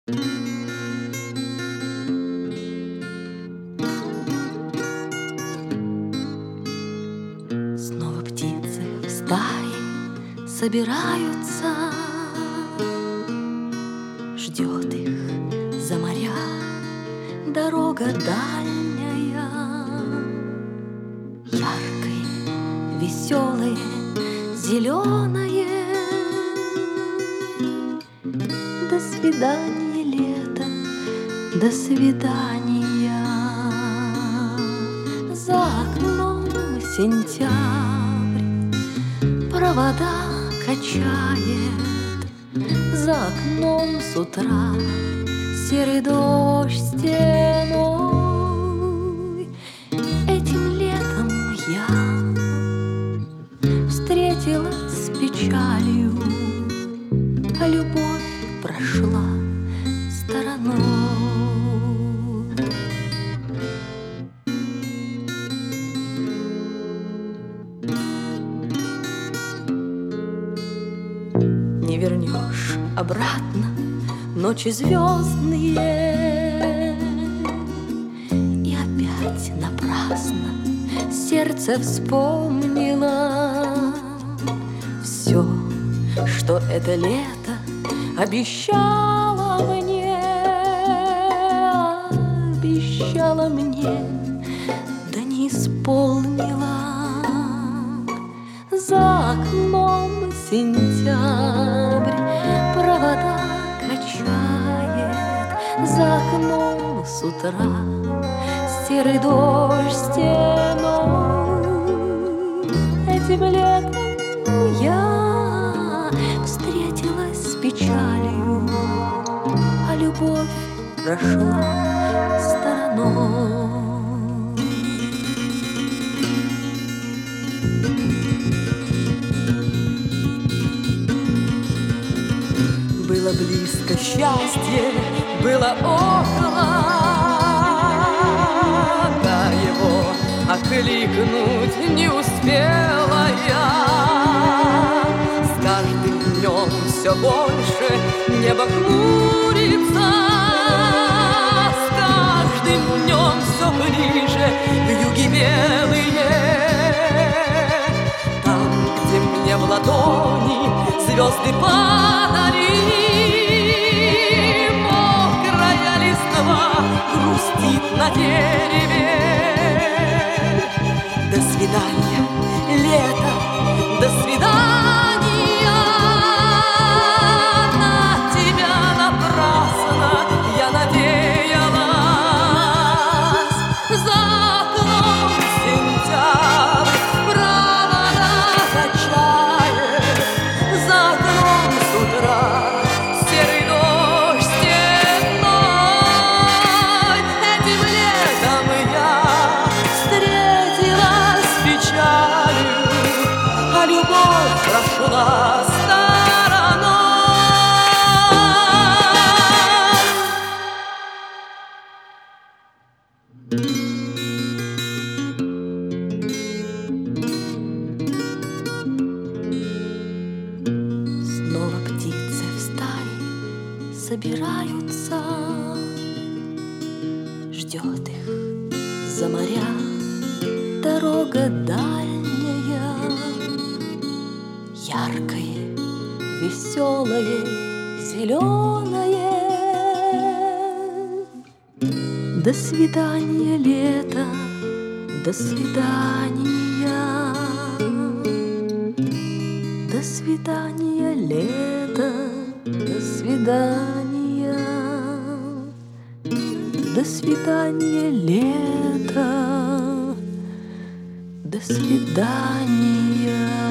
Снова птицы в стае собираются, ждет их за моря дорога дальняя. Яркое, веселое, зеленое. До свидания, лето, до свидания. За окном сентябрь провода качает. За окном с утра серый дождь стеной. Этим летом я встретилась с печалью, а любовь прошла стороной. Не вернешь обратно ночи звездные, и опять напрасно сердце вспомнило все, что это лето обещала мне, да не исполнила. За окном сентябрь провода качает. За окном с утра серый дождь стеной. Этим летом я встретилась с печалью, а любовь прошла стороной. Было близко счастье, было около, да его окликнуть не успела я. С каждым днем все больше небо хмурится, с каждым днем все ближе вьюги белые. Там, где мне в ладони звезды падали, мокрая листва грустит на дереве. До свидания, лето, до свидания. На тебя напрасно я надеялась. За окном сентябрь провода качает. За окном с утра серый дождь стеной. Этим летом я встретилась с печалью, а любовь прошла стороной. Снова птицы в стае собираются, ждет их за моря дорога дальняя. Яркое, веселое, зеленое. До свидания, лето, до свидания. До свидания, лето, до свидания. До свидания, лето, до свидания.